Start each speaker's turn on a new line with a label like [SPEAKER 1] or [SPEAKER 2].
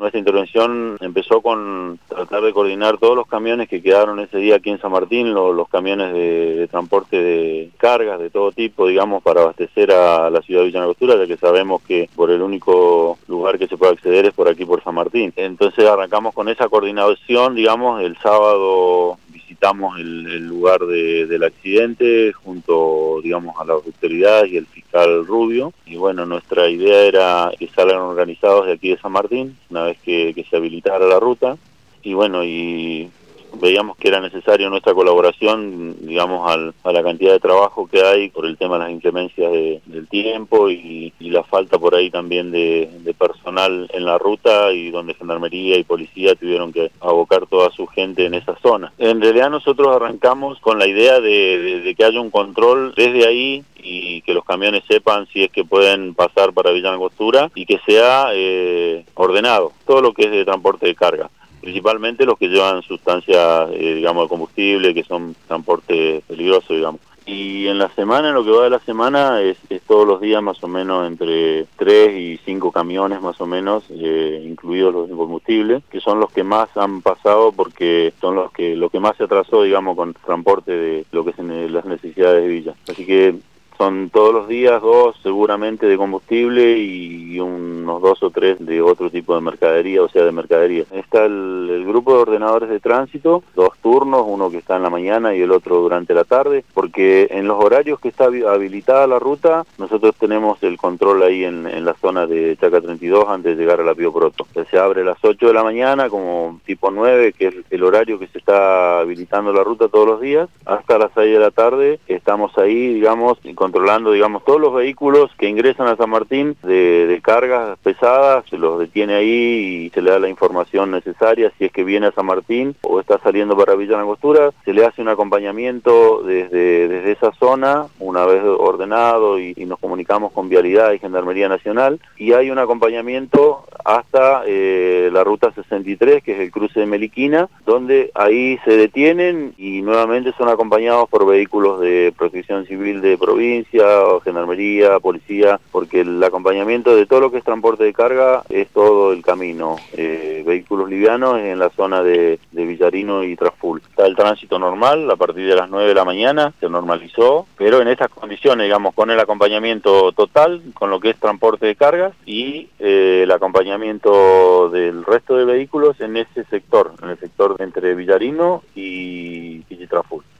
[SPEAKER 1] Nuestra intervención empezó con tratar de coordinar todos los camiones que quedaron ese día aquí en San Martín, los camiones de transporte de cargas de todo tipo, digamos, para abastecer a la ciudad de Villa Langostura, ya que sabemos que por el único lugar que se puede acceder es por aquí, por San Martín. Entonces arrancamos con esa coordinación, digamos, el sábado visitamos el lugar del accidente junto, digamos, a las autoridades y el fiscal Rubio, y bueno, nuestra idea era que salgan organizados de aquí de San Martín una vez que se habilitara la ruta, y bueno, y veíamos que era necesario nuestra colaboración, digamos, a la cantidad de trabajo que hay por el tema de las inclemencias del tiempo y la falta por ahí también de personal en la ruta, y donde Gendarmería y Policía tuvieron que abocar toda su gente en esa zona. En realidad nosotros arrancamos con la idea de que haya un control desde ahí y que los camiones sepan si es que pueden pasar para Villa Langostura y que sea ordenado todo lo que es de transporte de carga, principalmente los que llevan sustancias, digamos, de combustible, que son transporte peligroso, digamos. Y en la semana, en lo que va de la semana, es todos los días más o menos entre 3 y 5 camiones más o menos, incluidos los de combustible, que son los que más han pasado porque son lo que más se atrasó, digamos, con transporte de lo que es las necesidades de Villa. Así que son todos los días 2 seguramente de combustible y unos 2 o 3 de otro tipo de mercadería, o sea, de mercadería. Está el grupo de ordenadores de tránsito, 2 turnos, uno que está en la mañana y el otro durante la tarde, porque en los horarios que está habilitada la ruta, nosotros tenemos el control ahí en la zona de Chaca 32 antes de llegar a la Pío Proto. O sea, se abre a las 8 de la mañana, como tipo 9, que es el horario que se está habilitando la ruta todos los días, hasta las 6 de la tarde. Estamos ahí, digamos, controlando, digamos, todos los vehículos que ingresan a San Martín de cargas pesadas, se los detiene ahí y se le da la información necesaria. Si es que viene a San Martín o está saliendo para Villa Langostura, se le hace un acompañamiento desde esa zona, una vez ordenado, y nos comunicamos con Vialidad y Gendarmería Nacional, y hay un acompañamiento hasta la ruta 63, que es el cruce de Meliquina, donde ahí se detienen y nuevamente son acompañados por vehículos de Protección Civil de provincia, o Gendarmería, Policía, porque el acompañamiento de todo lo que es transporte de carga es todo el camino. Vehículos livianos en la zona de Villarino y Traful. Está el tránsito normal a partir de las 9 de la mañana, se normalizó, pero en estas condiciones, digamos, con el acompañamiento total, con lo que es transporte de cargas y el acompañamiento del resto de vehículos en ese sector, en el sector entre Villarino y Traful.